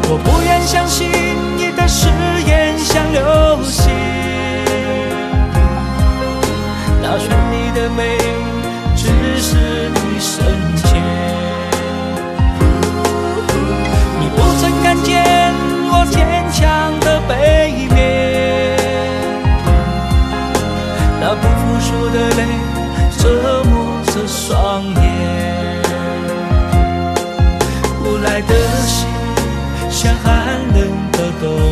我不愿相信你的誓言像流星，打穿你的美只是一瞬间。你不曾看见我坚强的背面，那不服输的泪折磨着双眼，无赖的心像寒冷的冬